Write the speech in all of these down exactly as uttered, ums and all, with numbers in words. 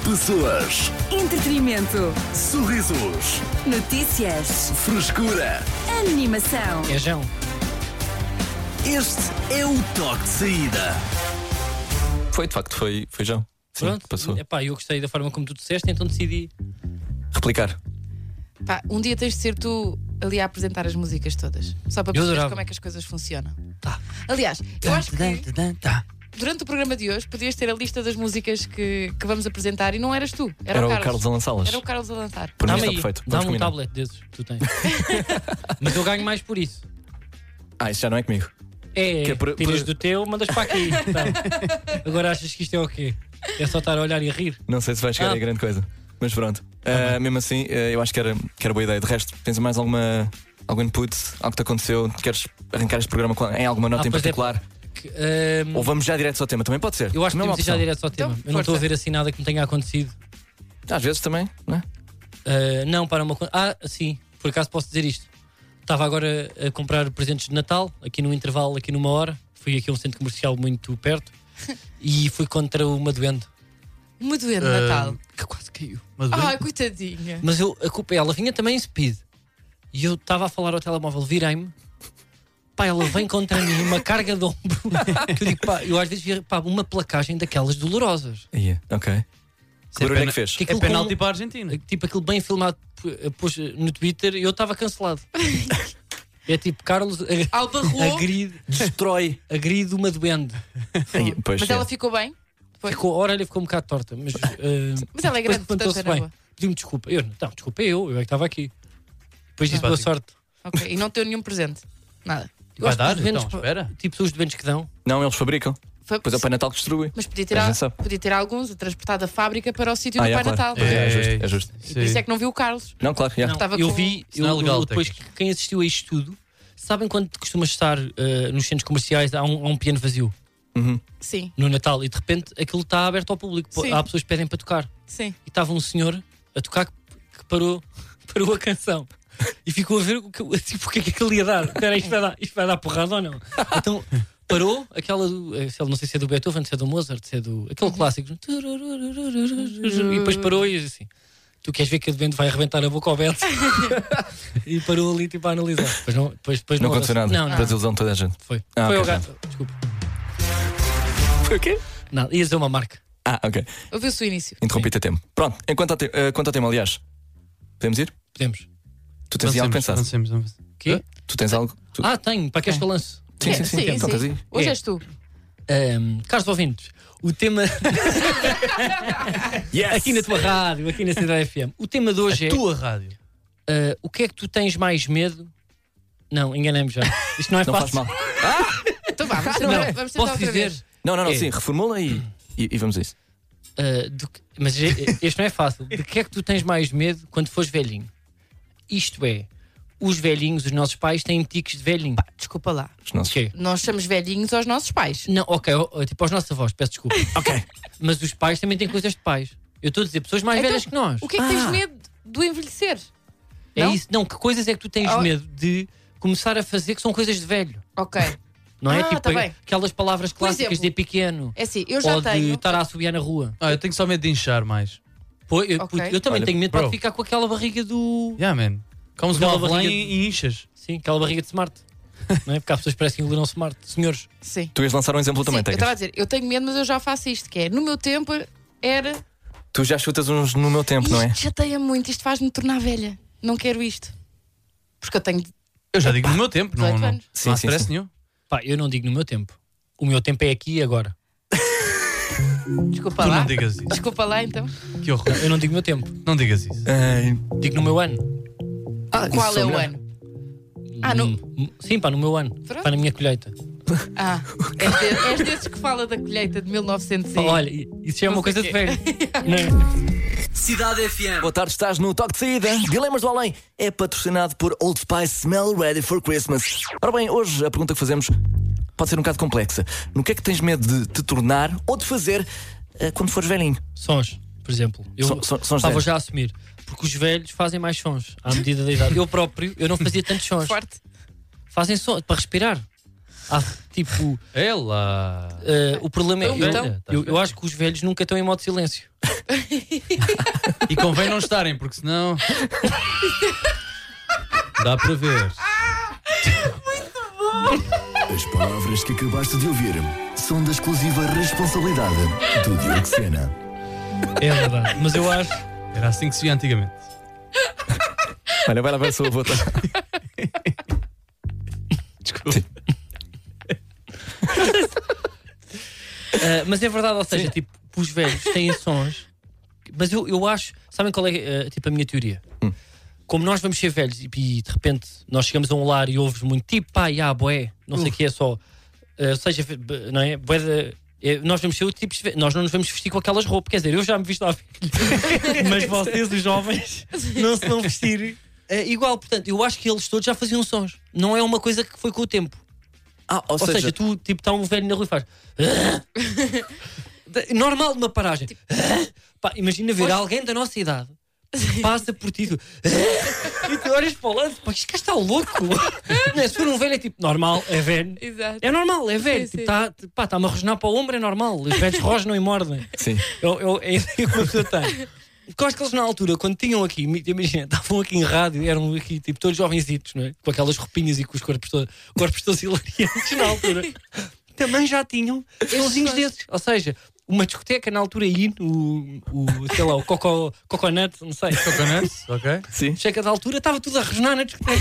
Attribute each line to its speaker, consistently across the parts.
Speaker 1: Pessoas,
Speaker 2: Entretenimento.
Speaker 1: sorrisos,
Speaker 2: Notícias.
Speaker 1: frescura.
Speaker 2: Animação.
Speaker 3: É João.
Speaker 1: Este é o toque de saída.
Speaker 4: Foi, de facto, foi, foi João. Sim,
Speaker 3: Pronto.
Speaker 4: passou.
Speaker 3: Epá, eu gostei da forma como tu disseste, então decidi.
Speaker 4: Replicar.
Speaker 5: Pá, um dia tens de ser tu ali a apresentar as músicas todas. Só para
Speaker 3: Eu
Speaker 5: perceber
Speaker 3: adorava.
Speaker 5: como é que as coisas funcionam.
Speaker 3: Tá.
Speaker 5: Aliás, eu acho que
Speaker 3: Tá.
Speaker 5: durante o programa de hoje podias ter a lista das músicas que, que vamos apresentar e não eras tu, era,
Speaker 4: Era
Speaker 5: o
Speaker 4: o
Speaker 5: Carlos.
Speaker 4: Carlos a lançá-las.
Speaker 5: Era o Carlos a lançar.
Speaker 4: Por mim
Speaker 3: Dá-me
Speaker 4: está
Speaker 3: aí,
Speaker 4: perfeito. Vamos
Speaker 3: dá-me um
Speaker 4: combinar.
Speaker 3: tablet desses que tu tens. Mas eu ganho mais por isso.
Speaker 4: Ah, isso já não é comigo.
Speaker 3: É,
Speaker 4: Que é por-
Speaker 3: tiras
Speaker 4: por-
Speaker 3: do teu, mandas para aqui. Tá. Agora achas que isto é o quê? É só estar a olhar e a rir?
Speaker 4: Não sei se vai chegar
Speaker 3: Ah.
Speaker 4: aí grande coisa. Mas pronto. Ah, mesmo assim, ah, eu acho que era, que era boa ideia. De resto, tens mais alguma algum input? Algo que te aconteceu? Queres arrancar este programa com, em alguma nota
Speaker 3: Ah,
Speaker 4: em
Speaker 3: pois é.
Speaker 4: particular?
Speaker 3: Que, ahm,
Speaker 4: Ou vamos já direto ao tema? Também pode ser.
Speaker 3: eu acho que
Speaker 4: Não é uma
Speaker 3: podemos ir já
Speaker 4: opção.
Speaker 3: direto ao tema.
Speaker 5: Então,
Speaker 3: eu não estou a
Speaker 5: força.
Speaker 3: ver assim nada que me tenha acontecido.
Speaker 4: Às vezes também, não é?
Speaker 3: Ah, não, para uma coisa. Ah, sim, por acaso posso dizer isto. Estava agora a comprar presentes de Natal, aqui no intervalo, aqui numa hora. Fui aqui a um centro comercial muito perto e fui contra uma doente
Speaker 5: Uma doente
Speaker 6: Ah,
Speaker 5: Natal.
Speaker 3: que quase caiu.
Speaker 6: Uma doente?
Speaker 5: Ai, coitadinha.
Speaker 3: Mas eu, a culpa é, ela vinha também em speed e eu estava a falar ao telemóvel, virei-me. Pá, ela vem contra mim, uma carga de ombro. Que eu digo, pá, eu às vezes via pá, uma placagem daquelas dolorosas.
Speaker 4: Aí, ok.
Speaker 6: Isso
Speaker 4: Que barulho é
Speaker 6: pena-
Speaker 4: que fez?
Speaker 3: Que
Speaker 6: É
Speaker 3: aquilo
Speaker 6: penalti
Speaker 3: com-
Speaker 6: para a Argentina.
Speaker 3: Tipo aquilo bem filmado, p- pôs no Twitter e eu estava cancelado. É tipo, Carlos ag-
Speaker 5: Alba Rua.
Speaker 3: agride,
Speaker 4: Destrói.
Speaker 3: agride uma doente.
Speaker 4: Aí, pois,
Speaker 5: Mas
Speaker 4: é.
Speaker 5: ficou ficou bem? Foi.
Speaker 3: Ficou, a orelha ficou um bocado torta, mas. ah,
Speaker 5: Mas ela é
Speaker 3: depois
Speaker 5: grande,
Speaker 3: levantou-se
Speaker 5: portanto, é na
Speaker 3: bem.
Speaker 5: boa.
Speaker 3: Pediu-me desculpa. Eu, não, desculpa eu, eu é que estava aqui. Depois disse boa
Speaker 6: Simpático.
Speaker 3: sorte.
Speaker 5: Ok, e não teu nenhum presente. Nada.
Speaker 3: Eu
Speaker 6: Vai
Speaker 3: acho que
Speaker 6: dar?
Speaker 3: os doentes,
Speaker 6: Então,
Speaker 3: pá,
Speaker 6: espera.
Speaker 3: tipo, são os doentes que dão.
Speaker 4: Não, eles fabricam.
Speaker 5: Foi-
Speaker 4: Depois é o Pai Natal que distribui.
Speaker 5: Mas podia ter,
Speaker 4: A
Speaker 5: al-
Speaker 4: gente sabe.
Speaker 5: podia ter alguns a transportar da fábrica para o sítio
Speaker 4: Ah,
Speaker 5: do
Speaker 4: é,
Speaker 5: Pai
Speaker 4: claro.
Speaker 5: Natal.
Speaker 4: É, é justo,
Speaker 6: É.
Speaker 4: é justo.
Speaker 5: E por isso é que não viu o Carlos.
Speaker 4: Não, claro, já.
Speaker 3: Não,
Speaker 5: Estava
Speaker 3: eu
Speaker 5: com-
Speaker 3: vi,
Speaker 6: Isso não é
Speaker 3: eu,
Speaker 6: legal,
Speaker 3: depois
Speaker 6: Tecos.
Speaker 3: quem assistiu a isto tudo, sabem quando costumas estar ah, nos centros comerciais, há um, há um piano vazio
Speaker 4: Uhum.
Speaker 5: Sim,
Speaker 3: no Natal e de repente aquilo está aberto ao público.
Speaker 5: Sim.
Speaker 3: Há pessoas que pedem para tocar.
Speaker 5: sim.
Speaker 3: E estava um senhor a tocar que, que parou, parou a canção. E ficou a ver o que, tipo, o que é que aquilo ia dar. Espera, isto vai dar, isto vai dar porrada ou não? Então parou aquela do. eh, sei lá, não sei se é do Beethoven, se é do Mozart, se é do. aquele clássico. E depois parou e disse assim: tu queres ver que a doente vai arrebentar a boca ao Beto? E parou ali tipo a analisar. Depois não, depois, depois
Speaker 4: Não
Speaker 3: não
Speaker 4: aconteceu nada.
Speaker 3: Não, não.
Speaker 4: Para a desilusão de toda a gente.
Speaker 3: Foi.
Speaker 4: Ah,
Speaker 3: Foi
Speaker 4: ok,
Speaker 3: o gato. Desculpa.
Speaker 4: Foi o quê?
Speaker 3: Nada, ia dizer uma marca.
Speaker 4: Ah, ok.
Speaker 5: Ouviu-se o início.
Speaker 4: Interrompi-te a tempo. Pronto, enquanto ao, te eh, quanto ao tema, aliás, podemos ir?
Speaker 3: Podemos.
Speaker 4: Tu tens aí algo pensado?
Speaker 6: Avancemos, avancemos.
Speaker 3: Quê?
Speaker 4: Tu tens algo? Tu...
Speaker 3: Ah, tenho. Para que és balanço?
Speaker 4: sim, sim, sim.
Speaker 5: sim,
Speaker 4: Então, tens aí?
Speaker 5: Hoje
Speaker 3: É.
Speaker 5: és tu.
Speaker 3: Um, caros ouvintes, o tema.
Speaker 4: Yes!
Speaker 3: Aqui na tua rádio, aqui na Cidade F M. O tema de hoje é.
Speaker 6: Tua rádio.
Speaker 3: uh, o que é que tu tens mais medo? Não, enganei-me já. Isto não é
Speaker 4: Não faz
Speaker 3: fácil.
Speaker 4: mal.
Speaker 5: Então vá, vamos
Speaker 3: Não,
Speaker 5: tentar, vamos tentar
Speaker 3: posso
Speaker 5: outra
Speaker 3: dizer.
Speaker 5: vez.
Speaker 4: Não, não, não,
Speaker 3: É.
Speaker 4: sim, reformula e, e, e vamos a isso.
Speaker 3: uh, do que- mas e- este não é fácil. De que é que tu tens mais medo quando fores velhinho? Isto é, os velhinhos, os nossos pais, têm tiques de velhinho.
Speaker 5: Desculpa lá.
Speaker 4: Os nossos...
Speaker 3: Quê?
Speaker 5: Nós somos velhinhos aos nossos pais.
Speaker 3: Não, ok, ó, ó, tipo aos nossos avós, peço desculpa.
Speaker 4: Ok.
Speaker 3: Mas os pais também têm coisas de pais. Eu estou a dizer, pessoas mais
Speaker 5: Então,
Speaker 3: velhas que nós.
Speaker 5: O que é que tens medo do envelhecer?
Speaker 3: É
Speaker 5: não?
Speaker 3: isso. Não, que coisas é que tu tens
Speaker 5: Oh.
Speaker 3: medo de começar a fazer que são coisas de velho?
Speaker 5: Ok.
Speaker 3: Não é?
Speaker 5: Ah,
Speaker 3: Tipo
Speaker 5: tá bem.
Speaker 3: aquelas palavras clássicas
Speaker 5: exemplo,
Speaker 3: de pequeno.
Speaker 5: É assim, eu já
Speaker 3: Ou de
Speaker 5: tenho.
Speaker 3: estar a assobiar na rua.
Speaker 6: Ah, eu tenho só medo de inchar mais.
Speaker 3: Pô, eu,
Speaker 5: Ok.
Speaker 3: puto, eu também
Speaker 4: Olha,
Speaker 3: tenho medo
Speaker 6: bro.
Speaker 3: de ficar com aquela barriga do.
Speaker 6: Yeah, man. Comes
Speaker 3: Aquela
Speaker 6: uma avelã
Speaker 3: barriga
Speaker 6: e, e inchas.
Speaker 3: Sim, aquela barriga de smart. Não é? Porque há pessoas que parecem que engoleram smart. Senhores,
Speaker 5: Sim.
Speaker 4: Tu ias lançar um exemplo
Speaker 5: Sim,
Speaker 4: também,
Speaker 5: eu
Speaker 4: Tegas.
Speaker 5: estava a dizer, eu tenho medo, mas eu já faço isto, que é, no meu tempo era.
Speaker 4: Tu já chutas uns no meu tempo, não é?
Speaker 5: Isto chateia muito, isto faz-me tornar velha. Não quero isto. Porque eu tenho
Speaker 6: Eu já digo no meu tempo, não,
Speaker 5: dezoito
Speaker 6: não,
Speaker 5: anos.
Speaker 4: Sim,
Speaker 6: não há
Speaker 4: sim,
Speaker 6: stress
Speaker 4: sim.
Speaker 6: nenhum.
Speaker 3: pá, eu não digo no meu tempo. O meu tempo é aqui e agora.
Speaker 5: Desculpa
Speaker 6: Tu
Speaker 5: lá.
Speaker 6: não digas isso.
Speaker 5: Desculpa lá então.
Speaker 6: Que horror.
Speaker 3: Eu não digo no meu tempo.
Speaker 6: Não digas isso.
Speaker 4: Ai.
Speaker 3: Digo no meu ano.
Speaker 4: Ah,
Speaker 5: Qual
Speaker 4: isso
Speaker 5: é
Speaker 4: sou
Speaker 5: o
Speaker 4: melhor.
Speaker 5: ano? Ah, no...
Speaker 3: Hum, Sim, pá, no meu ano.
Speaker 5: Pronto.
Speaker 3: Pá, na minha colheita.
Speaker 5: ah és, de... és desses que fala da colheita de mil e novecentos e...
Speaker 3: Pá, olha, isso já é
Speaker 5: Não
Speaker 3: uma
Speaker 5: sei
Speaker 3: coisa de
Speaker 5: quê.
Speaker 3: velho. Não é?
Speaker 1: Cidade F M.
Speaker 4: Boa tarde, estás no Toque de Saída. Dilemas do Além é patrocinado por Old Spice Smell Ready for Christmas. Ora bem, hoje a pergunta que fazemos pode ser um bocado complexa. No que é que tens medo de te tornar ou de fazer eh, quando fores velhinho?
Speaker 3: Sons, por exemplo. Eu
Speaker 4: Son- son- sons
Speaker 3: pá, vou
Speaker 4: velhos.
Speaker 3: já assumir. Porque os velhos fazem mais sons à medida da idade. Eu próprio, eu não fazia tantos sons.
Speaker 5: Forte.
Speaker 3: Fazem sons para respirar. Há, tipo,
Speaker 6: Ela.
Speaker 3: eh, o problema é.
Speaker 5: Então,
Speaker 3: Eu,
Speaker 5: então.
Speaker 3: eu, eu acho que os velhos nunca estão em modo silêncio.
Speaker 6: E convém não estarem, porque senão. Dá para ver.
Speaker 4: As palavras que acabaste de ouvir são da exclusiva responsabilidade do Diogo Sena.
Speaker 3: É verdade. Mas eu acho.
Speaker 6: Era assim que se via antigamente.
Speaker 4: Olha, vai lá ver a sua bota.
Speaker 6: Desculpa.
Speaker 3: Uh, mas é verdade, ou seja, tipo, os velhos têm sons. Mas eu, eu acho. Sabem qual é uh, tipo, a minha teoria?
Speaker 4: Hum.
Speaker 3: Como nós vamos ser velhos e, e de repente nós chegamos a um lar e ouves muito tipo, pá, já, boé, não sei o que é só. Uh, ou seja, não é? Bué de, é, nós vamos ser o tipo de, nós não nos vamos vestir com aquelas roupas. Quer dizer, eu já me visto à velho, mas vocês, os jovens, não se vão vestir uh, igual. Portanto, eu acho que eles todos já faziam sons. Não é uma coisa que foi com o tempo.
Speaker 4: Ah, ou,
Speaker 3: Ou
Speaker 4: seja,
Speaker 3: seja, tu, tipo, está um velho na rua e faz. Normal numa paragem. Pá, imagina ver
Speaker 5: Hoje-
Speaker 3: alguém da nossa idade que passa por ti tu... e tu olhas para o lado, pá, este gajo está louco. Não é? Se for um velho, é tipo, normal, é velho.
Speaker 5: Exato.
Speaker 3: É normal, é velho.
Speaker 5: Sim,
Speaker 3: Tipo,
Speaker 5: sim.
Speaker 3: tá, pá, está-me a rosnar para o ombro, é normal. Os velhos rosnam e mordem.
Speaker 4: sim.
Speaker 3: Eu, eu, é isso que uma pessoa tem. Porque eu acho que eles na altura, quando tinham aqui, imagina, estavam aqui em rádio, eram aqui tipo todos jovenzitos, não é? Com aquelas roupinhas e com os corpos, to- corpos todos hilariantes na altura. Também já tinham sonzinhos desses. Ou seja, uma discoteca na altura aí, o, o sei lá, o coco, coconut, não sei.
Speaker 6: Coconuts, ok?
Speaker 4: Sim.
Speaker 3: Chega da altura, estava tudo a resnar na discoteca.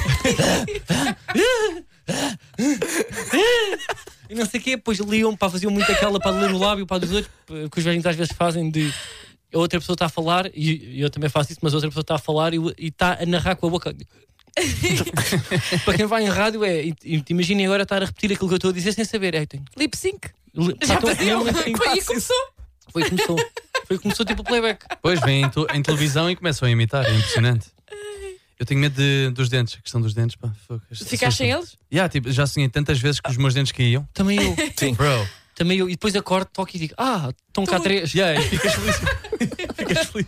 Speaker 3: E não sei o quê, depois liam, pá, faziam muito aquela para ler o lábio para dos outros, que os velhos às vezes fazem de. A outra pessoa está a falar, e eu também faço isso, mas a outra pessoa está a falar e e está a narrar com a boca. Para quem vai em rádio é. e- e Imaginem agora estar a repetir aquilo que eu estou a dizer sem saber. É, tenho,
Speaker 5: Lip sync.
Speaker 3: le-
Speaker 5: Já
Speaker 3: pá, estou-
Speaker 5: faziam.
Speaker 3: mesmo assim,
Speaker 5: Foi aí que começou.
Speaker 3: Foi que começou. Foi que começou tipo o playback.
Speaker 6: Pois vêm em, to- em televisão e começam a imitar, é impressionante. Eu tenho medo de- dos dentes, a questão dos dentes, pá. Fuck, isto
Speaker 5: Ficaste sem
Speaker 6: assusta-me.
Speaker 5: eles?
Speaker 6: Yeah, tipo, já sonhei tantas vezes que os meus dentes caíam.
Speaker 3: Também eu.
Speaker 4: Sim.
Speaker 6: Bro.
Speaker 3: Também eu. E depois acordo, toco e digo: Ah, estão cá três.
Speaker 6: Yeah, e ficas feliz. ficas feliz.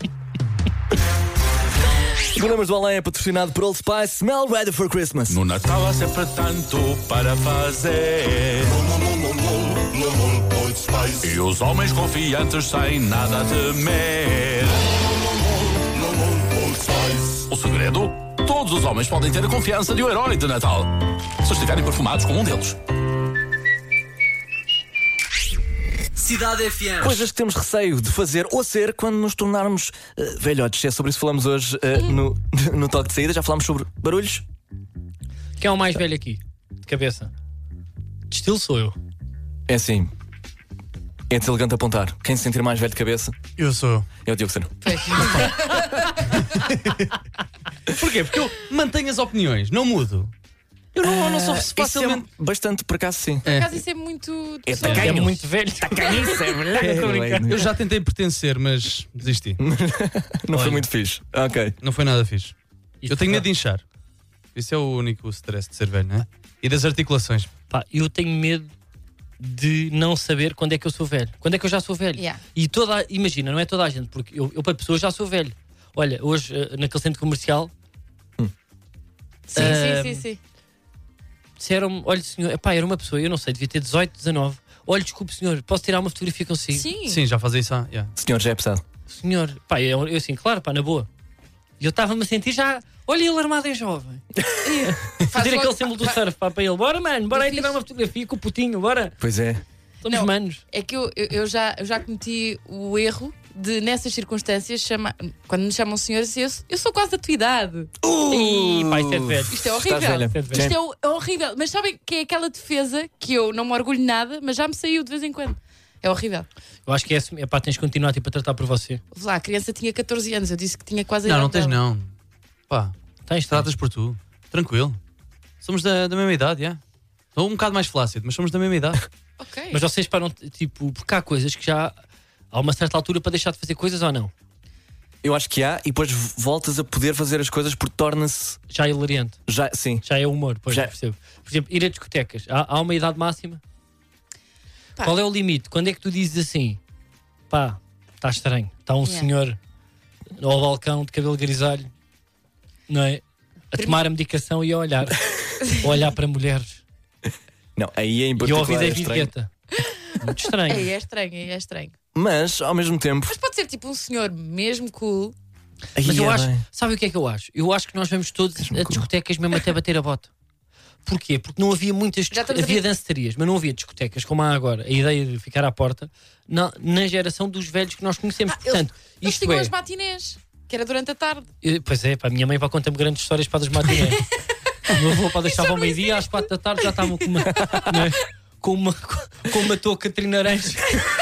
Speaker 4: Dilemas do Além é patrocinado por Old Spice. Smell ready for Christmas.
Speaker 1: No Natal há sempre tanto para fazer. E os homens confiantes sem nada a temer. O segredo? Todos os homens podem ter a confiança de um herói de Natal, se estiverem perfumados como um deles. Cidade F M.
Speaker 4: Coisas que temos receio de fazer ou ser quando nos tornarmos eh, velhotes. É sobre isso que falamos hoje eh, no, no Toque de Saída. Já falámos sobre barulhos.
Speaker 3: Quem é o mais velho aqui? De cabeça. De estilo sou eu.
Speaker 4: É assim. É deselegante apontar. Quem se sentir mais velho de cabeça
Speaker 6: Eu sou.
Speaker 4: é o Diogo Sena.
Speaker 5: Pois.
Speaker 6: Porquê? Porque eu mantenho as opiniões, não mudo. Eu não, eu não sou
Speaker 4: Isso
Speaker 6: facilmente.
Speaker 4: é muito, por acaso, sim.
Speaker 5: Por acaso isso é muito.
Speaker 4: É
Speaker 5: pessoal.
Speaker 3: É
Speaker 4: tacanho.
Speaker 3: muito velho. Estou a brincar.
Speaker 6: Eu já tentei pertencer, mas desisti.
Speaker 4: Não foi
Speaker 3: Olha.
Speaker 4: muito fixe. Ok.
Speaker 6: Não foi nada fixe.
Speaker 3: Isto
Speaker 6: Eu tenho medo
Speaker 3: pá,
Speaker 6: de inchar. Isso é o único stress de ser velho, não é? E das articulações.
Speaker 3: pá, eu tenho medo de não saber quando é que eu sou velho. Quando é que eu já sou velho?
Speaker 5: Yeah.
Speaker 3: E toda, a- imagina, não é toda a gente, porque eu, eu para pessoas já sou velho. Olha, hoje eh, naquele centro comercial
Speaker 5: Sim,
Speaker 3: Ah,
Speaker 5: sim, sim, sim.
Speaker 3: disseram-me: olha, senhor, epá, era uma pessoa, eu não sei, devia ter dezoito, dezanove. Olha, desculpe, senhor, posso tirar uma fotografia consigo?
Speaker 5: Sim.
Speaker 6: Sim, já fazia isso. Ah, yeah.
Speaker 4: Senhor, já é pesado.
Speaker 3: Senhor, pá, eu, eu assim, claro, pá, na boa. E eu estava-me a sentir já, olha ele armado em jovem.
Speaker 5: Faz
Speaker 3: Fazer
Speaker 5: logo-
Speaker 3: aquele símbolo do
Speaker 5: fa-
Speaker 3: surf, pá, para ele. Bora, mano, bora aí
Speaker 5: fixe.
Speaker 3: tirar uma fotografia com o putinho, bora.
Speaker 4: Pois é.
Speaker 3: Somos
Speaker 5: Não.
Speaker 3: manos.
Speaker 5: É que eu, eu, eu já, eu já cometi o erro de, nessas circunstâncias, chamar, quando me chamam senhores, eu, eu sou quase da tua idade.
Speaker 3: Ih, pá, isso é de velho.
Speaker 5: Isto é horrível.
Speaker 4: Estás velha.
Speaker 3: Isto
Speaker 5: Isto é, o- é horrível. Mas sabem que é aquela defesa que eu não me orgulho nada, mas já me saiu de vez em quando. É horrível.
Speaker 3: Eu acho que é, é pá, tens de continuar tipo, a tratar por você.
Speaker 5: Vê lá, a criança tinha catorze anos, eu disse que tinha quase a
Speaker 6: Não,
Speaker 5: idade
Speaker 6: não tens
Speaker 5: dela.
Speaker 6: não. Pá,
Speaker 3: Tens,
Speaker 6: tratas por tu. Tranquilo. Somos da, da mesma idade, já. Sou um bocado mais flácido, mas somos da mesma idade.
Speaker 5: Ok.
Speaker 3: Mas vocês param, tipo, porque há coisas que já há uma certa altura para deixar de fazer coisas ou não?
Speaker 4: Eu acho que há, e depois voltas a poder fazer as coisas porque torna-se.
Speaker 3: Já é hilariante,
Speaker 4: Já, sim.
Speaker 3: já é humor, pois
Speaker 4: Já-
Speaker 3: eu percebo. Por exemplo, ir a discotecas, há, há uma idade máxima?
Speaker 5: Pá.
Speaker 3: Qual é o limite? Quando é que tu dizes assim, pá, está estranho, está um
Speaker 5: Yeah.
Speaker 3: senhor ao balcão de cabelo grisalho, não é? A
Speaker 5: Prime-
Speaker 3: tomar a medicação e a olhar, a olhar para mulheres
Speaker 4: Não, aí é em
Speaker 3: e a
Speaker 4: particular
Speaker 3: ouvir
Speaker 4: é
Speaker 3: David
Speaker 4: estranho.
Speaker 3: Guetta. Muito estranho.
Speaker 5: É, é estranho, é estranho.
Speaker 4: mas ao mesmo tempo.
Speaker 5: Mas pode ser tipo um senhor mesmo cool.
Speaker 3: Mas
Speaker 4: Ai,
Speaker 3: eu
Speaker 4: é
Speaker 3: acho,
Speaker 4: bem.
Speaker 3: sabe o que é que eu acho? Eu acho que nós vamos todos
Speaker 4: Mesmo
Speaker 3: a
Speaker 4: cool.
Speaker 3: discotecas mesmo até bater a bota. Porquê? Porque não havia muitas
Speaker 5: Já
Speaker 3: discotecas,
Speaker 5: estamos a
Speaker 3: havia
Speaker 5: ver-
Speaker 3: dancetarias, mas não havia discotecas como há agora. A ideia de ficar à porta na, na geração dos velhos que nós conhecemos.
Speaker 5: Ah,
Speaker 3: Portanto,
Speaker 5: Eles
Speaker 3: isto
Speaker 5: tinham
Speaker 3: é.
Speaker 5: as matinês, que era durante a tarde.
Speaker 3: eu- Pois é, pá, a minha mãe para conta-me grandes histórias para das matinés. O meu avô para deixar ao meio-dia, às quatro da tarde já estava com uma, não é? com uma, com uma touca de trinaranjo.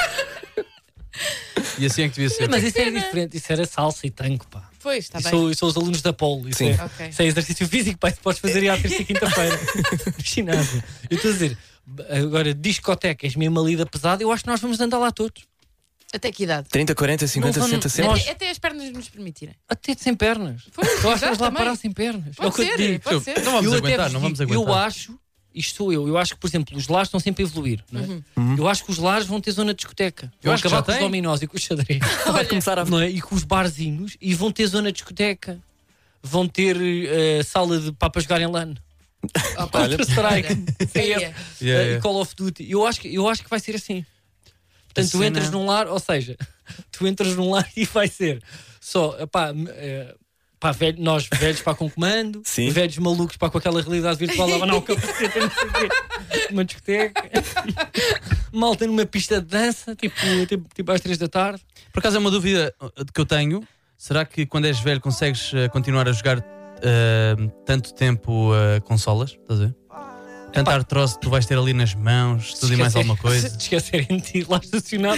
Speaker 6: E assim é que devia ser.
Speaker 3: Mas isso era diferente, isso era salsa e tango, pá.
Speaker 5: Pois, está
Speaker 3: Isso
Speaker 5: bem.
Speaker 3: são, isso são os alunos da Polo. Isso,
Speaker 4: Sim.
Speaker 3: é,
Speaker 5: Ok.
Speaker 3: isso é exercício físico, pá, isso podes fazer à terça e quinta-feira no ginásio. Eu estou a dizer, agora discotecas, mesmo a lida pesada, eu acho que nós vamos andar lá todos.
Speaker 5: Até que idade?
Speaker 4: trinta, quarenta, cinquenta,
Speaker 3: Não,
Speaker 4: sessenta,
Speaker 3: não,
Speaker 4: setenta.
Speaker 3: nós-
Speaker 5: Até, até as pernas nos permitirem.
Speaker 3: Até sem pernas.
Speaker 5: Pois,
Speaker 3: Eu acho que vamos
Speaker 5: exato,
Speaker 3: lá
Speaker 5: também.
Speaker 3: parar sem pernas. é o
Speaker 5: Pode
Speaker 3: que eu te
Speaker 5: ser,
Speaker 3: digo.
Speaker 5: pode ser.
Speaker 6: Não vamos
Speaker 3: Eu até
Speaker 6: aguentar,
Speaker 3: vos
Speaker 6: não vamos
Speaker 3: digo,
Speaker 6: aguentar.
Speaker 3: Eu acho, isto sou eu, eu acho que, por exemplo, os lares estão sempre a evoluir. Não é?
Speaker 4: Uhum.
Speaker 3: Eu acho que os lares vão ter zona de discoteca.
Speaker 6: Eu
Speaker 3: Vão
Speaker 6: acho que
Speaker 3: acabar
Speaker 6: já
Speaker 3: com os
Speaker 6: tem.
Speaker 3: dominós e com os xadrez.
Speaker 4: Vai começar a.
Speaker 3: Não é? E com os barzinhos e vão ter zona de discoteca. Vão ter eh, sala de para jogarem LAN.
Speaker 5: Opa,
Speaker 3: Counter-Strike,
Speaker 5: olha,
Speaker 3: C S,
Speaker 6: Yeah,
Speaker 3: eh,
Speaker 6: yeah.
Speaker 3: Call of Duty. Eu acho, que, eu acho que vai ser assim. Portanto,
Speaker 6: A
Speaker 3: tu
Speaker 6: cena-
Speaker 3: entras num lar, ou seja, tu entras num lar e vai ser só, epá, eh, pá, velho, nós velhos para com comando,
Speaker 4: Sim.
Speaker 3: velhos malucos para com aquela realidade virtual, lá não, capacete, não sei o quê, uma discoteca, malta numa pista de dança, tipo, tipo, tipo às três da tarde.
Speaker 6: Por acaso é uma dúvida uh, que eu tenho. Será que quando és velho consegues uh, continuar a jogar uh, tanto tempo uh, consolas? Estás a ver? Tanta artrose que tu vais ter ali nas mãos, tudo e mais alguma coisa.
Speaker 3: Se te esquecerem de ir lá estacionado.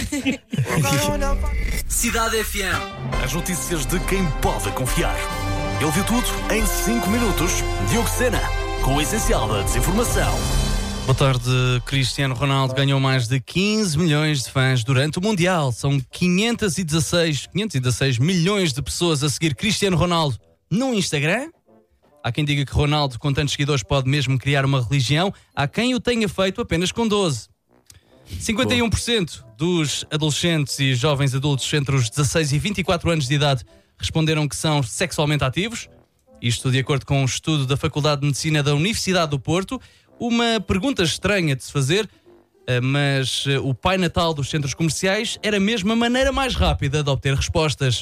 Speaker 7: Cidade F M.
Speaker 1: As notícias de quem pode confiar. Ele viu tudo em cinco minutos. Diogo Sena, com o essencial da desinformação.
Speaker 6: Boa tarde. Cristiano Ronaldo ganhou mais de quinze milhões de fãs durante o Mundial. São quinhentos e dezasseis, quinhentos e dezasseis milhões de pessoas a seguir Cristiano Ronaldo no Instagram. Há quem diga que Ronaldo, com tantos seguidores, pode mesmo criar uma religião. Há quem o tenha feito apenas com doze. cinquenta e um por cento dos adolescentes e jovens adultos entre os dezasseis e vinte e quatro anos de idade responderam que são sexualmente ativos. Isto de acordo com um estudo da Faculdade de Medicina da Universidade do Porto. Uma pergunta estranha de se fazer, eh, mas eh, o Pai Natal dos centros comerciais era mesmo a maneira mais rápida de obter respostas.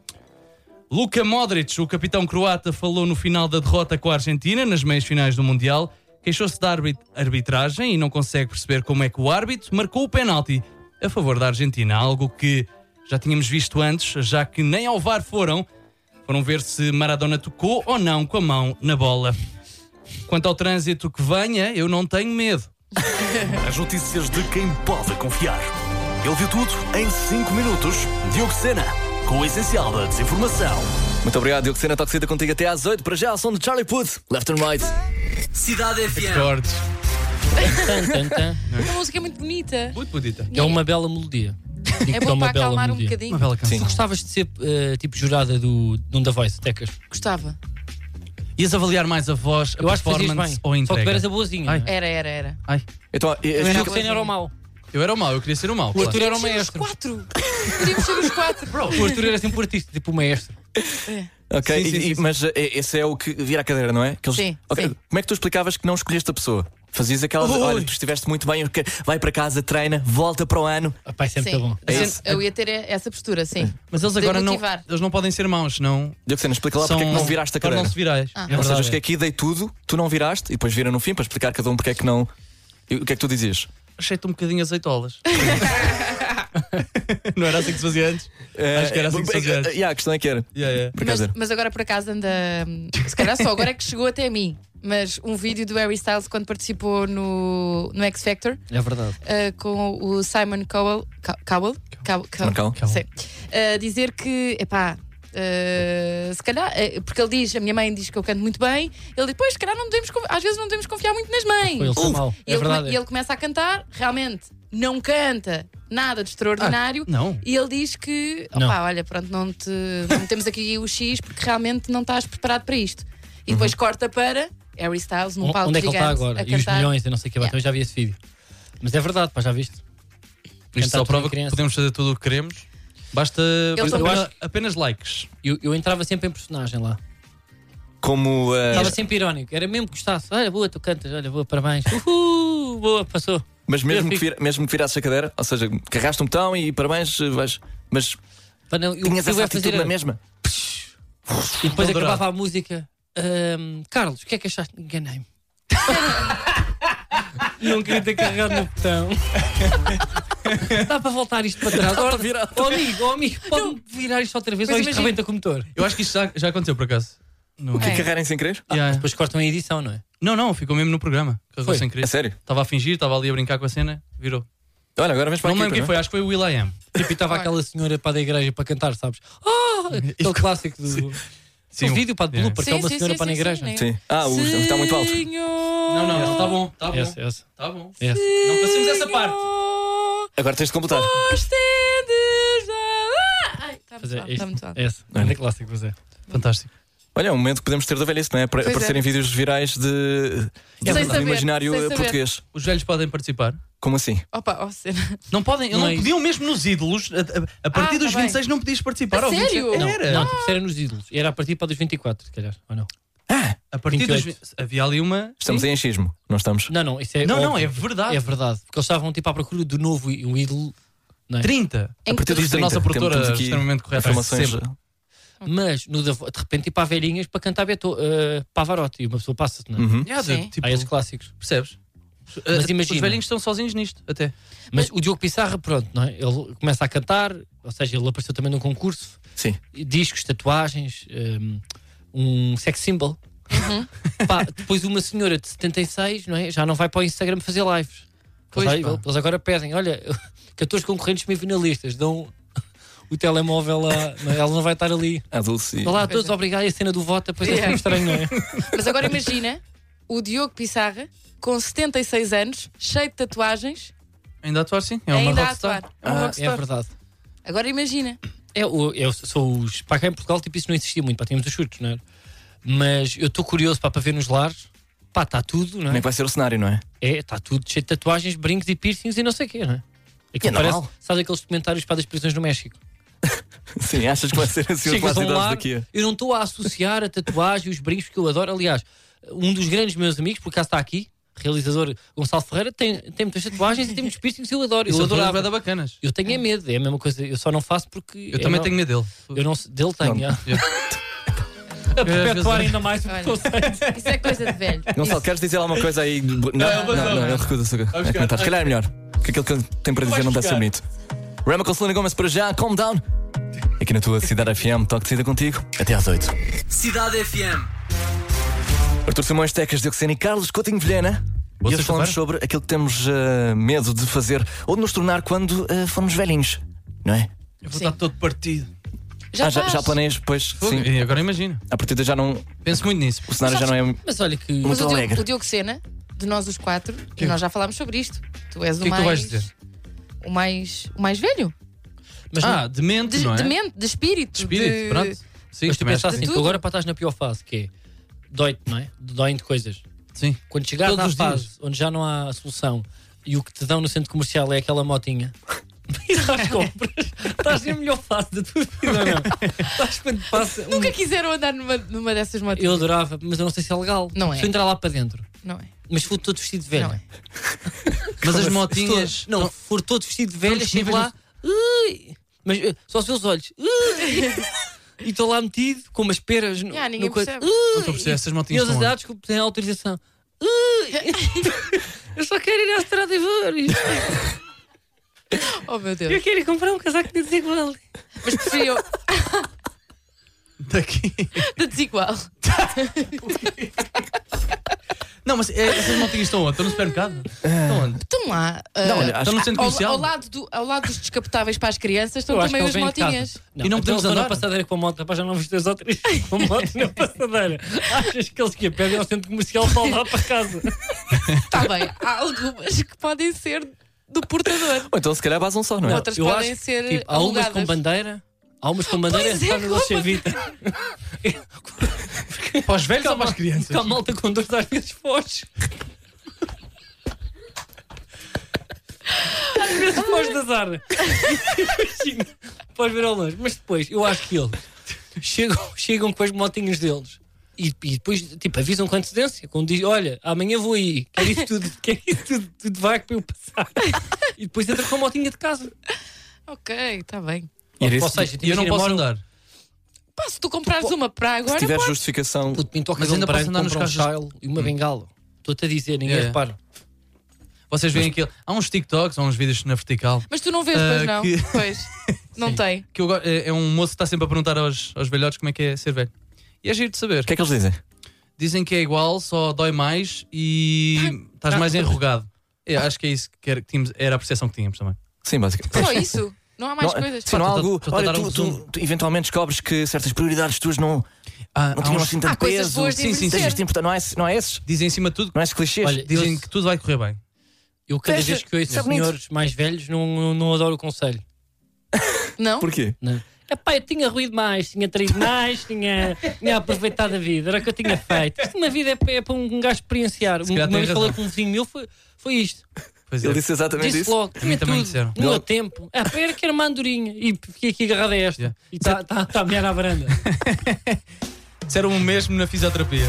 Speaker 6: Luka Modric, o capitão croata, falou no final da derrota com a Argentina nas meias finais do Mundial. Queixou-se da arbit- arbitragem e não consegue perceber como é que o árbitro marcou o penalti a favor da Argentina. Algo que já tínhamos visto antes, já que nem ao V A R foram. Foram ver se Maradona tocou ou não com a mão na bola. Quanto ao trânsito que venha, eu não tenho medo.
Speaker 1: As notícias de quem pode confiar. Ele viu tudo em cinco minutos. Diogo Sena, com o essencial da desinformação.
Speaker 4: Muito obrigado, Diogo Sena. Toxida contigo até às oito. Para já, o som de Charlie Puth, Left and Right.
Speaker 7: Cidade F M.
Speaker 6: Cortes.
Speaker 3: Tan, tan, tan.
Speaker 5: A música é muito bonita.
Speaker 6: Muito bonita.
Speaker 3: É uma bela melodia. Digo
Speaker 5: É
Speaker 3: que
Speaker 5: bom para
Speaker 3: uma bela
Speaker 5: acalmar um
Speaker 3: melodia.
Speaker 5: bocadinho.
Speaker 6: Uma bela canção.
Speaker 3: Tu gostavas de ser eh, tipo jurada do, de um da Voice, Tecas?
Speaker 5: Gostava.
Speaker 6: Ias avaliar mais a voz, a
Speaker 3: Eu acho que fazias
Speaker 6: performance
Speaker 3: bem.
Speaker 6: ou a
Speaker 3: Só que tu
Speaker 6: entrega?
Speaker 3: eras a boazinha.
Speaker 6: Ai.
Speaker 3: não é?
Speaker 5: Era, era, era.
Speaker 6: Ai,
Speaker 4: Então,
Speaker 3: O
Speaker 4: este-
Speaker 3: Diogo Sena era o mau.
Speaker 6: eu era o mau, eu queria ser o mau.
Speaker 3: O
Speaker 6: Claro.
Speaker 3: Arthur era o
Speaker 5: Podíamos ser os
Speaker 3: maestro.
Speaker 5: quatro. Podíamos ser os quatro.
Speaker 3: O Arthur era sempre o artista, tipo o maestro.
Speaker 4: Ok,
Speaker 6: Sim, sim,
Speaker 4: e-
Speaker 6: sim,
Speaker 4: e-
Speaker 6: sim.
Speaker 4: mas eh, esse é o que vira a cadeira, não é? Que eles-
Speaker 5: Sim,
Speaker 4: Ok,
Speaker 5: sim.
Speaker 4: como é que tu explicavas que não escolheste a pessoa? Fazias aquela. de,
Speaker 6: Ui.
Speaker 4: Olha, tu estiveste muito bem, ok, vai para casa, treina, volta para o ano.
Speaker 3: Ah, pá, isso é muito
Speaker 5: Sim.
Speaker 3: bom.
Speaker 4: É
Speaker 5: Eu-
Speaker 4: isso.
Speaker 5: Eu ia ter essa postura, sim.
Speaker 6: Mas eles
Speaker 5: De
Speaker 6: agora não,
Speaker 5: motivar.
Speaker 6: eles não podem ser maus, senão
Speaker 4: Diogo Sena, explica lá
Speaker 6: são,
Speaker 4: porque é que não viraste a cadeira.
Speaker 6: tornam-se virais.
Speaker 5: Ah.
Speaker 6: É
Speaker 3: É
Speaker 4: Ou seja,
Speaker 3: verdade.
Speaker 4: eu cheguei aqui, dei tudo, tu não viraste e depois vira no fim para explicar cada um porque é que não. E o que é que tu dizias?
Speaker 6: Achei-te um bocadinho azeitolas. Não era assim que se fazia antes? Acho que era assim que se fazia antes.
Speaker 4: Eh, yeah, a questão é que era.
Speaker 6: Yeah, yeah.
Speaker 4: Por acaso
Speaker 5: Mas,
Speaker 4: era.
Speaker 5: mas agora por acaso anda. Se calhar só agora é que chegou até mim. Mas um vídeo do Harry Styles quando participou no, no X Factor
Speaker 3: É verdade.
Speaker 5: uh, com o Simon Cowell. Cow- Cowell? Cow- Cow-
Speaker 4: Simon Cowell.
Speaker 5: Sim. Uh, dizer que, epá. Uh, se calhar, uh, porque ele diz, a minha mãe diz que eu canto muito bem. Ele diz, pois, se calhar não devemos, conf- às vezes não devemos confiar muito nas mães.
Speaker 3: Foi ele foi mau.
Speaker 5: E
Speaker 3: É
Speaker 5: ele, come-
Speaker 3: verdade.
Speaker 5: e ele começa a cantar, realmente não canta nada de extraordinário.
Speaker 6: Ah, não.
Speaker 5: E ele diz que,
Speaker 3: Não.
Speaker 5: opá, olha, pronto, não te não temos aqui o X porque realmente não estás preparado para isto. E depois corta para Harry Styles num palco
Speaker 3: Onde é que ele
Speaker 5: gigante
Speaker 3: está agora?
Speaker 5: a
Speaker 3: E os
Speaker 5: cantar.
Speaker 3: milhões, eu não sei o que,
Speaker 5: Yeah.
Speaker 3: também já vi esse vídeo. Mas é verdade, pá, já viste?
Speaker 6: Isto
Speaker 3: Cantar
Speaker 6: só
Speaker 3: tudo
Speaker 6: prova
Speaker 3: em
Speaker 6: que
Speaker 3: criança.
Speaker 6: podemos fazer tudo o que queremos. Basta
Speaker 5: Eles são-
Speaker 6: apenas,
Speaker 3: eu acho-
Speaker 6: apenas likes.
Speaker 3: Eu, eu entrava sempre em personagem lá.
Speaker 4: Como. eh,
Speaker 3: Estava sempre irónico. Era mesmo que gostasse. Olha, boa, tu cantas, olha, boa, parabéns. Uhul, boa, passou.
Speaker 4: Mas mesmo
Speaker 3: Eu
Speaker 4: que,
Speaker 3: fico-
Speaker 4: vira, mesmo que virasses a cadeira, ou seja, carregaste um botão e parabéns, vais. Mas
Speaker 3: Pá, não, eu
Speaker 4: tinhas
Speaker 3: percebo
Speaker 4: essa
Speaker 3: é
Speaker 4: atitude
Speaker 3: fazer
Speaker 4: na
Speaker 3: a-
Speaker 4: mesma.
Speaker 3: E depois
Speaker 6: Adorado.
Speaker 3: acabava a música. Ahm, Carlos, o que é que achaste? Enganei-me. Não queria ter carregado no botão. Dá para voltar isto para trás? Ora,
Speaker 4: virar.
Speaker 3: oh, amigo, oh, amigo, pode virar isto outra vez
Speaker 5: Mas
Speaker 3: ou isto
Speaker 5: imagina-
Speaker 3: rebenta com o motor?
Speaker 6: Eu acho que isto já, já aconteceu por acaso. No...
Speaker 4: Que
Speaker 5: É.
Speaker 4: carregarem sem querer?
Speaker 6: Yeah.
Speaker 3: Depois cortam a edição, não é?
Speaker 6: Não, não, ficou mesmo no programa. Carregou
Speaker 3: Foi?
Speaker 6: sem
Speaker 4: É
Speaker 6: querer.
Speaker 4: sério?
Speaker 6: Estava a fingir, estava ali a brincar com a cena, virou.
Speaker 4: Olha, agora vens para
Speaker 6: Não me
Speaker 4: aqui.
Speaker 6: lembro quem foi, acho que foi o Will I Am.
Speaker 3: Tipo, e estava
Speaker 5: Olha.
Speaker 3: aquela senhora para da igreja para cantar, sabes? Oh, aquele clássico do.
Speaker 6: Sim,
Speaker 3: um
Speaker 6: o-
Speaker 3: vídeo para de
Speaker 6: yeah.
Speaker 3: blooper, que é uma senhora para na igreja.
Speaker 5: sim.
Speaker 4: Sim. Ah, o está muito alto.
Speaker 6: Não, não, não, está bom, está bom.
Speaker 3: Essa, essa,
Speaker 6: Está bom.
Speaker 3: essa.
Speaker 6: Não passemos essa parte.
Speaker 4: Agora tens de completar.
Speaker 5: Está
Speaker 3: Fazer
Speaker 5: muito,
Speaker 3: isto.
Speaker 5: tá muito alto.
Speaker 3: Essa. Ainda clássico, pois é.
Speaker 6: Fantástico.
Speaker 4: Olha, é um momento que podemos ter da velhice, não é? Para
Speaker 5: Pois
Speaker 4: aparecerem
Speaker 5: é.
Speaker 4: vídeos virais de, de,
Speaker 5: Sem
Speaker 4: do
Speaker 5: saber,
Speaker 4: imaginário
Speaker 5: sem
Speaker 4: eh,
Speaker 5: saber.
Speaker 4: português.
Speaker 6: Os velhos podem participar?
Speaker 4: Como assim?
Speaker 5: Opa, ó, cena.
Speaker 6: Não podem,
Speaker 3: Não
Speaker 6: não,
Speaker 3: é isso.
Speaker 6: podiam mesmo nos ídolos. A, a- a partir
Speaker 5: Ah,
Speaker 6: dos
Speaker 5: tá
Speaker 6: vinte e seis não podias participar.
Speaker 5: A
Speaker 6: Ou vinte e sete
Speaker 5: sério?
Speaker 3: Não,
Speaker 6: Era.
Speaker 3: não, tipo, isso era nos ídolos. Era a partir para dos vinte e quatro, se calhar. Ou não?
Speaker 6: A partir
Speaker 3: vinte e
Speaker 6: dos
Speaker 3: oito.
Speaker 6: vinte havia ali uma.
Speaker 4: Estamos em achismo, não estamos?
Speaker 3: Não, não, isso é.
Speaker 6: Não, não,
Speaker 3: óbvio.
Speaker 6: é verdade.
Speaker 3: É verdade. Porque eles estavam tipo à procura do novo i- um ídolo. Não é?
Speaker 6: trinta.
Speaker 5: Em
Speaker 4: A partir
Speaker 5: que-
Speaker 4: dos
Speaker 6: Diz a nossa
Speaker 4: trinta,
Speaker 6: produtora
Speaker 4: temos aqui
Speaker 6: extremamente correta.
Speaker 4: informações.
Speaker 6: Sempre.
Speaker 3: Mas no da, de repente tipo há velhinhas para cantar Beto, eh, Pavarotti e uma pessoa passa-se, não é?
Speaker 4: Uhum.
Speaker 6: Yeah, de-
Speaker 5: Sim.
Speaker 6: tipo,
Speaker 3: Há esses clássicos.
Speaker 6: percebes?
Speaker 3: Mas
Speaker 6: Uh,
Speaker 3: imagina.
Speaker 6: Os velhinhos estão sozinhos nisto, até.
Speaker 3: Mas o Diogo Pissarra, pronto, não é? Ele começa a cantar, ou seja, ele apareceu também num concurso,
Speaker 4: Sim.
Speaker 3: discos, tatuagens, um, um sex symbol.
Speaker 5: Uhum.
Speaker 3: Pá, depois uma senhora de setenta e seis, não é? Já não vai para o Instagram fazer lives.
Speaker 6: Pois,
Speaker 3: eles,
Speaker 6: pá.
Speaker 3: eles agora pedem, olha, catorze concorrentes semifinalistas, dão o telemóvel lá, não é? Ela não vai estar ali.
Speaker 4: A Dulce. e-
Speaker 3: Olá a
Speaker 5: Pois
Speaker 3: todos,
Speaker 5: é.
Speaker 3: obrigado. E a cena do voto, depois é
Speaker 5: Yeah.
Speaker 3: sempre estranho, não é?
Speaker 5: Mas agora imagina o Diogo Pissarra, com setenta e seis anos, cheio de tatuagens,
Speaker 6: Ainda a atuar, sim. É uma
Speaker 5: ainda a
Speaker 6: rockstar.
Speaker 5: atuar. É um
Speaker 3: Ah,
Speaker 5: rockstar.
Speaker 3: é verdade.
Speaker 5: Agora imagina.
Speaker 3: É, o, eu sou os. Para cá em Portugal, tipo, isso não existia muito, pá, tínhamos os chutes, não é? Mas eu estou curioso pá, para ver nos lares, pá, está tudo, não
Speaker 4: Como é
Speaker 3: é?
Speaker 4: que vai ser o cenário, não é?
Speaker 3: É, está tudo cheio de tatuagens, brincos e piercings e não sei o quê, não é? Aquilo
Speaker 4: É
Speaker 3: parece,
Speaker 4: normal.
Speaker 3: sabe aqueles documentários para das prisões no México?
Speaker 4: Sim, achas que vai ser assim as
Speaker 3: Chegas a um
Speaker 4: idades
Speaker 3: lar,
Speaker 4: daqui? a-
Speaker 3: eu não estou a associar a tatuagem e os brincos que eu adoro. Aliás, um dos grandes meus amigos, por acaso está aqui, realizador Gonçalo Ferreira, tem, tem muitas tatuagens e tem muitos piercings que eu adoro.
Speaker 6: E
Speaker 3: Eu
Speaker 6: são todas
Speaker 3: adorava.
Speaker 6: bué da bacanas.
Speaker 3: Eu tenho é medo, é a mesma coisa. Eu só não faço porque.
Speaker 6: Eu também
Speaker 3: não,
Speaker 6: tenho medo dele.
Speaker 3: Eu não, dele tenho.
Speaker 4: Não.
Speaker 3: já. A
Speaker 6: às
Speaker 3: perpetuar
Speaker 6: vezes-
Speaker 3: ainda mais o
Speaker 5: Olha.
Speaker 3: preconceito.
Speaker 5: Isso é coisa de velho.
Speaker 4: Gonçalo, queres dizer alguma coisa aí? Não, não, não, ele recusa-se a a comentar. Se calhar é melhor, porque aquilo que ele tem para dizer não deve ser bonito. Rema com Selena Gomez para já, calm down. Aqui na tua Cidade F M, toque de saída contigo, até às oito.
Speaker 7: Cidade F M.
Speaker 4: Artur Simões, Tecas, Dioxena e Carlos Coutinho Vilhena.
Speaker 6: Boa
Speaker 4: E hoje falamos
Speaker 6: sexta-feira.
Speaker 4: sobre aquilo que temos eh, medo de fazer ou de nos tornar quando eh, formos velhinhos, não é?
Speaker 6: Eu vou
Speaker 5: Sim.
Speaker 6: estar todo partido.
Speaker 5: Já,
Speaker 4: ah, já,
Speaker 5: estás?
Speaker 4: já planeias, pois sim.
Speaker 6: E agora imagina.
Speaker 4: A partir de já não.
Speaker 6: Penso muito nisso.
Speaker 4: O cenário já não é.
Speaker 3: Mas olha que.
Speaker 5: Mas
Speaker 4: Muito
Speaker 5: o Diogo,
Speaker 4: alegre.
Speaker 5: o Diogo Sena, de nós os quatro, e nós já falámos sobre isto. Tu és o,
Speaker 6: que é que tu
Speaker 5: mais.
Speaker 6: vais dizer?
Speaker 5: O mais. O mais velho.
Speaker 3: Mas,
Speaker 6: Ah, demente,
Speaker 5: De,
Speaker 6: não é?
Speaker 5: de mente, de espírito.
Speaker 6: De espírito,
Speaker 5: de-
Speaker 6: pronto. Sim,
Speaker 3: mas tu
Speaker 6: também
Speaker 3: pensas
Speaker 6: acho
Speaker 3: assim,
Speaker 6: que
Speaker 3: tu
Speaker 5: tudo.
Speaker 3: agora para estás na pior fase, que é dói-te, não é? Doem-te coisas.
Speaker 6: sim.
Speaker 3: Quando chegares
Speaker 6: Todos
Speaker 3: à
Speaker 6: os
Speaker 3: fase
Speaker 6: dias.
Speaker 3: onde já não há solução e o que te dão no centro comercial é aquela motinha. E às compras, estás na melhor fase da tua vida, ou não? Estás quando passa. um-
Speaker 5: Nunca quiseram andar numa, numa dessas motos.
Speaker 3: Eu adorava, mas eu não sei se é legal.
Speaker 5: Não é.
Speaker 3: Se eu entrar lá para dentro,
Speaker 5: Não é.
Speaker 3: mas for todo vestido de velho.
Speaker 5: Não é.
Speaker 6: Mas as
Speaker 3: Se
Speaker 6: motinhas.
Speaker 3: for- não, for todo vestido de velho,
Speaker 6: Estão
Speaker 3: chego lá. Ui, mas eh, só os seus olhos. Ui, e estou lá metido com umas peras no,
Speaker 5: Yeah, ninguém
Speaker 3: no coisa.
Speaker 5: percebe.
Speaker 6: Não estou a perceber, essas
Speaker 3: E
Speaker 6: motinhas
Speaker 3: eles
Speaker 6: estão
Speaker 3: dizem, ah,
Speaker 6: onde?
Speaker 3: desculpe, tem autorização. Ui, eu só quero ir à estrada e ver.
Speaker 5: Oh meu
Speaker 3: Eu
Speaker 5: Deus.
Speaker 3: quero ir comprar um casaco de desigual.
Speaker 5: Mas preferi eu.
Speaker 6: Daqui.
Speaker 5: De desigual.
Speaker 6: Não, mas é, essas motinhas estão onde? Estão no supermercado? Estão onde?
Speaker 5: Estão lá. ah,
Speaker 4: Não, olha, acho
Speaker 6: Estão no
Speaker 4: que.
Speaker 6: centro
Speaker 5: ao,
Speaker 6: comercial?
Speaker 5: ao lado do, ao lado dos descapotáveis para as crianças estão
Speaker 3: Eu acho
Speaker 5: também
Speaker 3: que
Speaker 5: as
Speaker 3: eles vêm de casa.
Speaker 5: motinhas.
Speaker 3: Não,
Speaker 6: E não podemos
Speaker 3: então eles andam
Speaker 6: andar?
Speaker 3: na passadeira com a moto, rapaz, já não viste dois ou três com a moto na passadeira. Achas que eles que a pedem ao centro comercial para lá para casa?
Speaker 5: Está bem. Há algumas que podem ser do portador.
Speaker 4: Ou então se calhar basam só, não é?
Speaker 5: Outras
Speaker 3: eu
Speaker 5: podem
Speaker 3: acho
Speaker 5: ser
Speaker 3: que, tipo, há umas
Speaker 5: alugadas.
Speaker 3: com bandeira, há umas com bandeira
Speaker 5: Pois é,
Speaker 3: está no Dolce
Speaker 5: como-
Speaker 3: Vita.
Speaker 6: Para os velhos ou para as crianças?
Speaker 3: Que a malta com dores às vezes foge. Às vezes foge da Zara. Imagina, podes ver ao longe. Mas depois, eu acho que eles chegam, chegam com as motinhas deles E, e depois, tipo, avisam com antecedência. Quando diz, olha, amanhã vou aí, quer isso tudo, quer isso tudo, tudo vai para eu passar. E depois entra com a motinha de casa.
Speaker 5: Ok, está bem.
Speaker 4: E era
Speaker 3: Ou
Speaker 4: isso-
Speaker 3: seja,
Speaker 6: E eu não
Speaker 3: imagina,
Speaker 6: posso
Speaker 3: moro-
Speaker 6: andar.
Speaker 5: Pá, se tu comprares uma para
Speaker 4: Se
Speaker 5: agora,
Speaker 4: tiver
Speaker 5: pá,
Speaker 4: justificação.
Speaker 3: Puto, me toca
Speaker 6: Mas
Speaker 3: de um
Speaker 6: ainda
Speaker 3: branco,
Speaker 6: posso andar nos
Speaker 3: compra um
Speaker 6: carros
Speaker 3: Shile e uma bengala. Estou-te a dizer, ninguém
Speaker 6: É.
Speaker 3: repara.
Speaker 6: Vocês veem aquilo. Há uns TikToks, há uns vídeos na vertical.
Speaker 5: mas tu não vês,
Speaker 6: Ah,
Speaker 5: pois não?
Speaker 6: que-
Speaker 5: Pois, não tem.
Speaker 6: Que eu go- é é um moço que está sempre a perguntar aos, aos velhotes como é que é ser velho. E é giro de saber.
Speaker 4: O que é que eles dizem?
Speaker 6: Dizem que é igual, só dói mais e estás mais enrugado. Eu acho que é isso que era, que tínhamos, era a percepção que tínhamos também.
Speaker 4: Sim, basicamente.
Speaker 5: Só isso? Não há mais
Speaker 4: Não,
Speaker 5: coisas?
Speaker 4: sim, não há
Speaker 6: Pá,
Speaker 4: algo.
Speaker 6: estou-te a
Speaker 4: Olha,
Speaker 6: dar um
Speaker 4: tu, tu-
Speaker 6: resumo.
Speaker 4: tu eventualmente descobres que certas prioridades tuas não,
Speaker 6: Ah,
Speaker 4: não
Speaker 6: há
Speaker 4: tinham
Speaker 6: uns-
Speaker 4: assim tanto
Speaker 5: há coisas
Speaker 4: peso.
Speaker 5: boas de
Speaker 6: Sim, sim, sim.
Speaker 5: envelhecer.
Speaker 4: Isto é importante, não é, esse- não é esses?
Speaker 6: Dizem em cima de tudo,
Speaker 4: Não é esses clichês?
Speaker 3: Olha,
Speaker 6: dizem
Speaker 3: eu-
Speaker 6: que tudo vai correr bem.
Speaker 3: Eu cada
Speaker 4: Veja,
Speaker 3: vez que ouço
Speaker 4: isso é bonito.
Speaker 3: senhores mais velhos não, não, não adoro o conselho.
Speaker 5: Não?
Speaker 4: Porquê?
Speaker 3: Não. Epá, eu tinha ruído mais, tinha traído mais, tinha, tinha aproveitado a vida, era o que eu tinha feito. Isto uma vida é, para- é para um gajo experienciar.
Speaker 6: Se
Speaker 3: Uma
Speaker 6: calhar tem
Speaker 3: vez
Speaker 6: razão.
Speaker 3: falei com um vizinho meu, foi, foi isto.
Speaker 6: Pois é.
Speaker 4: Ele disse exatamente
Speaker 3: Disse
Speaker 4: isso.
Speaker 3: logo,
Speaker 6: mim
Speaker 3: tinha
Speaker 6: também
Speaker 3: tudo,
Speaker 6: disseram.
Speaker 3: no meu tempo. Ah, pá, era que era uma andorinha. E fiquei aqui agarrado a esta.
Speaker 6: Yeah.
Speaker 3: E está tá, tá a mear à varanda.
Speaker 6: Disseram o mesmo na fisioterapia.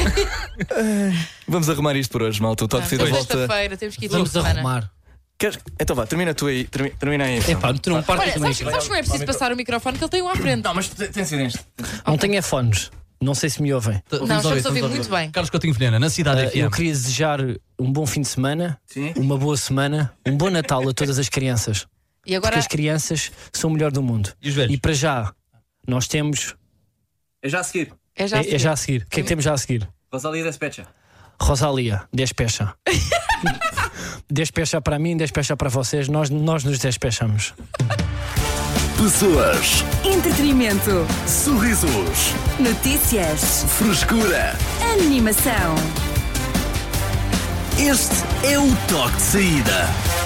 Speaker 4: Vamos arrumar isto por hoje, malta. O Top
Speaker 5: Ah,
Speaker 4: Cida
Speaker 5: mas
Speaker 4: volta.
Speaker 5: sexta-feira temos que ir
Speaker 3: Vamos
Speaker 5: toda semana.
Speaker 3: arrumar.
Speaker 4: Queres- Então vá, termina tu aí. Termina, termina aí. então.
Speaker 3: Epá, tu não partes
Speaker 5: Olha,
Speaker 3: também.
Speaker 5: sabes, sabes que não é preciso passar o microfone que ele tem um à frente?
Speaker 4: Não, mas tem silêncio.
Speaker 3: Não tenho fones. Não sei se me ouvem.
Speaker 5: Não, estamos a ouvir muito bem.
Speaker 6: Carlos Coutinho Vilhena, na cidade
Speaker 3: Ah,
Speaker 6: F
Speaker 3: eu
Speaker 6: M.
Speaker 3: queria desejar um bom fim de semana,
Speaker 4: Sim.
Speaker 3: uma boa semana, um bom Natal a todas as crianças.
Speaker 5: E
Speaker 3: Porque
Speaker 5: agora,
Speaker 3: as crianças são o melhor do mundo.
Speaker 6: E os velhos?
Speaker 3: E para já, nós temos.
Speaker 4: É já a seguir.
Speaker 5: é já a
Speaker 3: É, é
Speaker 5: seguir.
Speaker 3: já a seguir. O que é que temos já a seguir?
Speaker 4: Rosalia Despecha.
Speaker 3: Rosalia, despecha. Despecha para mim, despecha para vocês. Nós, nós nos despechamos.
Speaker 1: Pessoas,
Speaker 2: Entretenimento.
Speaker 1: sorrisos,
Speaker 2: Notícias.
Speaker 1: frescura.
Speaker 2: Animação.
Speaker 1: Este é o toque de saída.